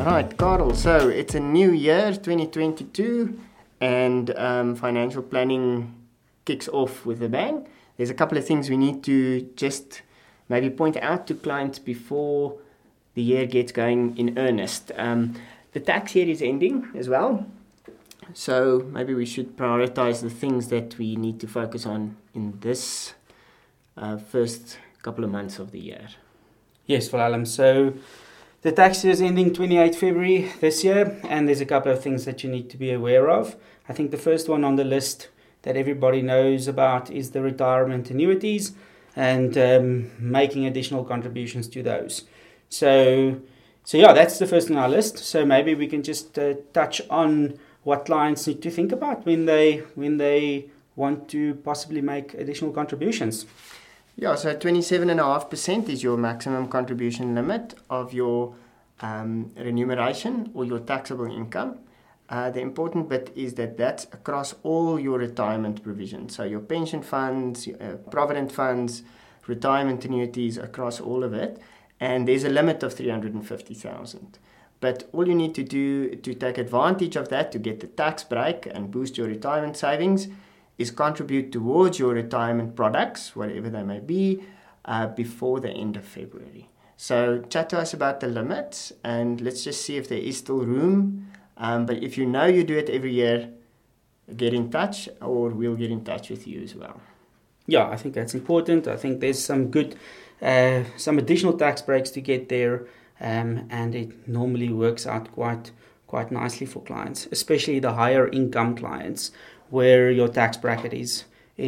Right, Carl, so it's a new year, 2022, and financial planning kicks off with a bang. There's a couple of things we need to just maybe point out to clients before the year gets going in earnest. The tax year is ending as well, so maybe we should prioritize the things that we need to focus on in this first couple of months of the year. Yes, Valalam. So the tax year is ending 28 February this year, and there's a couple of things that you need to be aware of. I think the first one on the list that everybody knows about is the retirement annuities and making additional contributions to those. So yeah, that's the first on our list. So maybe we can just touch on what clients need to think about when they want to possibly make additional contributions. Yeah, so 27.5% is your maximum contribution limit of your remuneration or your taxable income. The important bit is that that's across all your retirement provisions. So your pension funds, provident funds, retirement annuities, across all of it. And there's a limit of 350,000. But all you need to do to take advantage of that, to get the tax break and boost your retirement savings, is contribute towards your retirement products, whatever they may be, before the end of February. So chat to us about the limits, and let's just see if there is still room. But if you know you do it every year, get in touch, or we'll get in touch with you as well. Yeah, I think that's important. I think there's some good, some additional tax breaks to get there, and it normally works out quite nicely for clients, especially the higher income clients, where your tax bracket is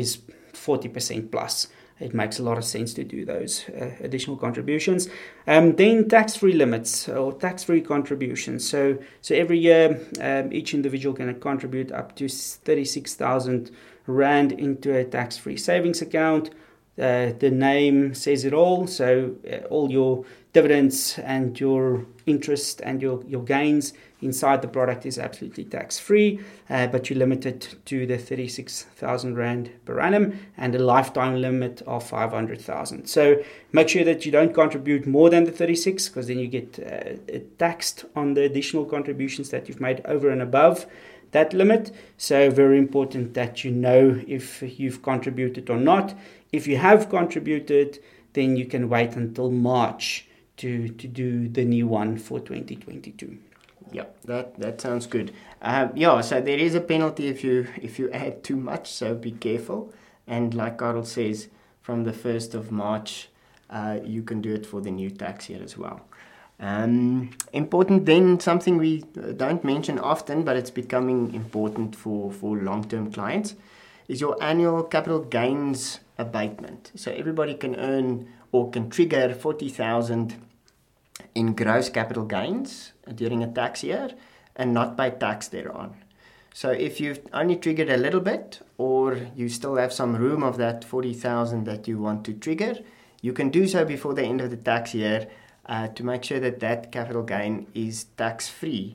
40% plus. It makes a lot of sense to do those additional contributions. Then tax-free limits or tax-free contributions. So every year, each individual can contribute up to 36,000 Rand into a tax-free savings account. The name says it all. So all your dividends and your interest and your gains inside the product is absolutely tax-free, but you're limited to the 36,000 Rand per annum and a lifetime limit of 500,000. So make sure that you don't contribute more than the 36, because then you get taxed on the additional contributions that you've made over and above that limit. So very important that you know if you've contributed or not. If you have contributed, then you can wait until March to do the new one for 2022. Yeah, that sounds good. So there is a penalty if you add too much, so be careful. And like Carl says, from the 1st of March, you can do it for the new tax year as well. Important then, something we don't mention often, but it's becoming important for long-term clients, is your annual capital gains abatement. So everybody can earn or can trigger 40,000 in gross capital gains during a tax year and not pay tax thereon. So if you've only triggered a little bit, or you still have some room of that 40,000 that you want to trigger, you can do so before the end of the tax year to make sure that capital gain is tax-free.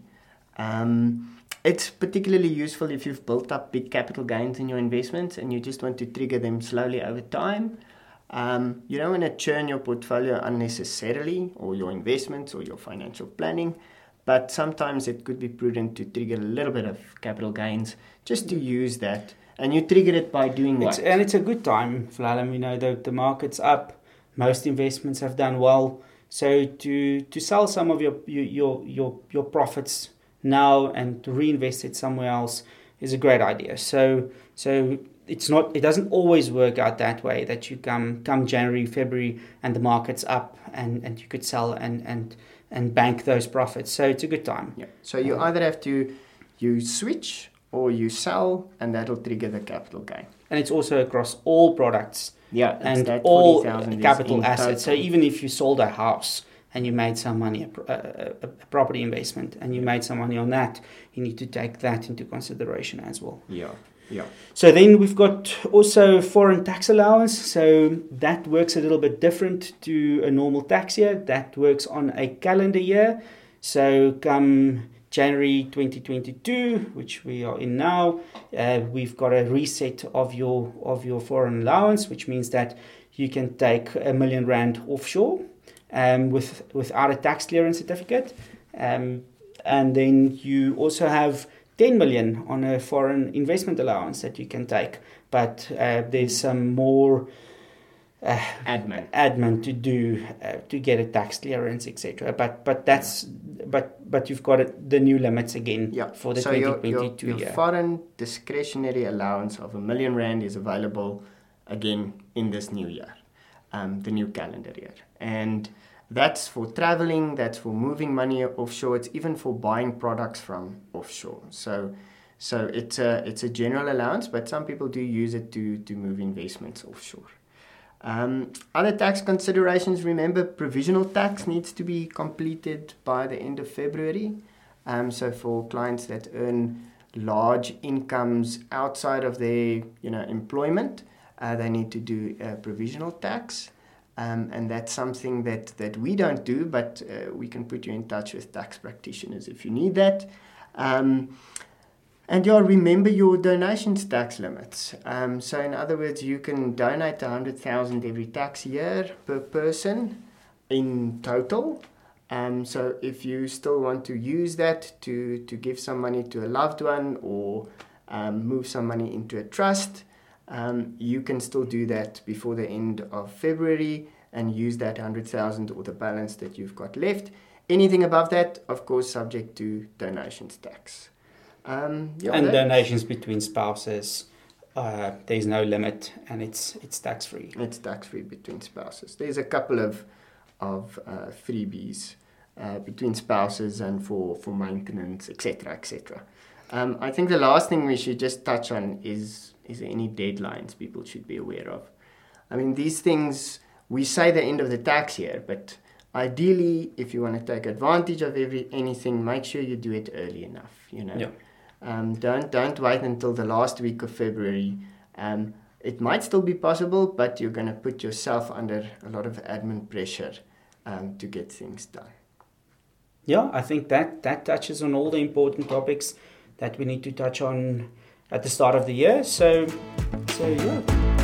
It's particularly useful if you've built up big capital gains in your investments and you just want to trigger them slowly over time. You don't want to churn your portfolio unnecessarily, or your investments or your financial planning, but sometimes it could be prudent to trigger a little bit of capital gains just to use that. And you trigger it by doing what? And it's a good time, Vlalam. You know, the market's up. Most investments have done well. So to sell some of your profits now and to reinvest it somewhere else is a great idea. So it doesn't always work out that way, that you come January, February and the market's up and you could sell and bank those profits. So it's a good time. Yeah. So you either have to switch or you sell, and that'll trigger the capital gain. And it's also across all products. Yeah, and all capital assets. So even if you sold a house and you made some money, a property investment, and you made some money on that, you need to take that into consideration as well. Yeah. So then we've got also foreign tax allowance. So that works a little bit different to a normal tax year. That works on a calendar year. So come January 2022, which we are in now, we've got a reset of your foreign allowance, which means that you can take R1 million offshore without a tax clearance certificate. And then you also have 10 million on a foreign investment allowance that you can take. But there's some more admin to do to get a tax clearance, etc. But you've got the new limits again for the 2022 year. Your foreign discretionary allowance of R1 million is available again in this new year, the new calendar year, and that's for traveling, that's for moving money offshore, it's even for buying products from offshore. So it's a general allowance, but some people do use it to move investments offshore. Other tax considerations, remember provisional tax needs to be completed by the end of February. So for clients that earn large incomes outside of their employment, they need to do provisional tax. And that's something that we don't do, but we can put you in touch with tax practitioners if you need that. And remember your donations tax limits. So in other words, you can donate 100,000 every tax year per person in total. So if you still want to use that to give some money to a loved one or move some money into a trust, you can still do that before the end of February and use that 100,000 or the balance that you've got left. Anything above that, of course, subject to donations tax. Donations between spouses, there's no limit, and it's tax-free. It's tax-free between spouses. There's a couple of freebies between spouses and for maintenance, etc., etc. I think the last thing we should just touch on is any deadlines people should be aware of. I mean, these things, we say the end of the tax year, but ideally, if you want to take advantage of anything, make sure you do it early enough, Yeah. Don't wait until the last week of February. It might still be possible, but you're going to put yourself under a lot of admin pressure to get things done. Yeah, I think that touches on all the important topics that we need to touch on at the start of the year. So yeah.